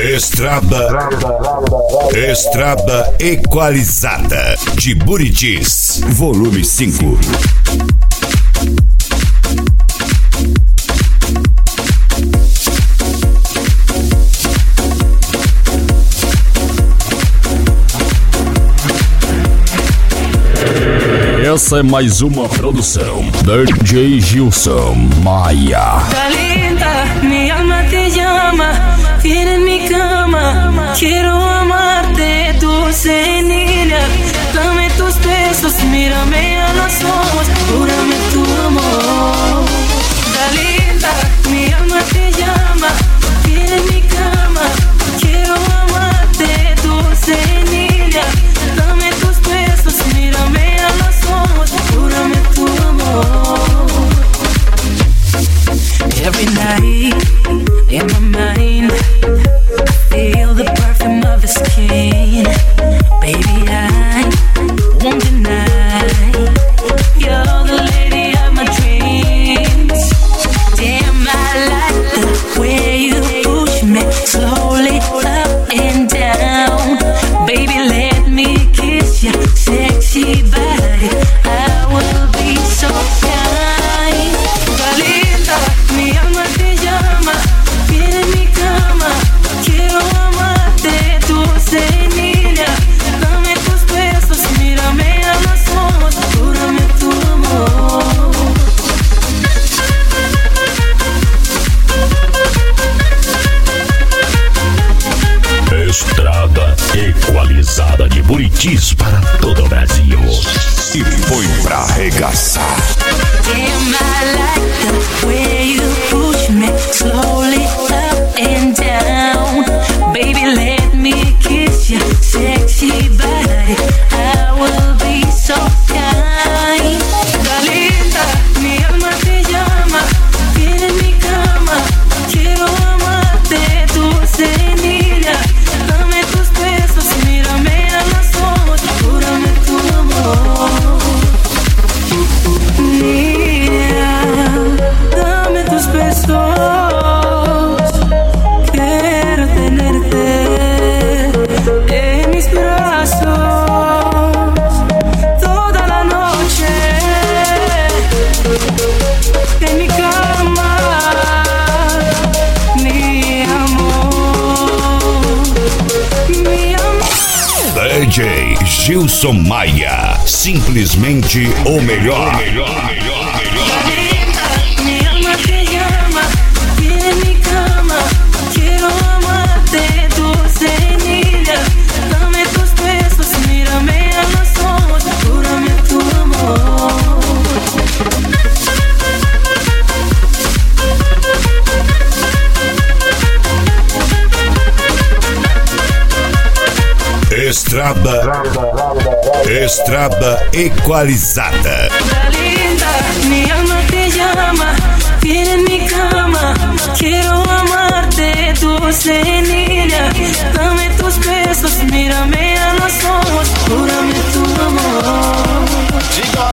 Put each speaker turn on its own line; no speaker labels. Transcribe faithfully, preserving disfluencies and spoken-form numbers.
Estrada Estrada Equalizada de Buritis, volume cinco. Essa é mais uma produção D J Gilson Maia.
Tá linda, mi alma te llama, viene en mi cama, quiero amarte, dulce niña, dame tus besos, mírame a los ojos, júrame tu amor. Tá linda, mi alma te llama, viene en mi cama, quiero amarte, dulce niña, dame tus besos, mírame a los ojos, júrame tu amor. Every night in my mind, I feel the perfume of his skin. Baby, I won't deny, you're the lady of my dreams. Damn, I like the way you push me slowly up and down. Baby, let me kiss your sexy body, I will be so kind. Valida, mi alma te llama, viene en mi cama, quiero amarte, dulce niña, dame tus besos, mírame a los ojos, júrame tu amor.
Estrada Equalizada de Buritis para todo o Brasil. E foi pra arregaçar.
Damn, I like the way you push me slowly up and down. Baby, let me kiss your sexy body, I will be so kind. Linda, mi alma te llama, viene en mi cama, quiero amarte, dulce niña, dame tus besos, mírame a los ojos, júrame tu amor. Niña, dame tus besos, quiero tenerte en mis brazos toda la noche, en mi cama, mi amor, mi amor.
D J Gilson Maia, simplesmente o melhor.
Mi alma te llama, viene en mi cama, quiero amarte, dulce niña, dame tus besos, mírame a los ojos, júrame tu amor.
Estrada Estrada Equalizada.
Tá linda, mi alma te llama, viene en mi cama, quiero amarte, dulce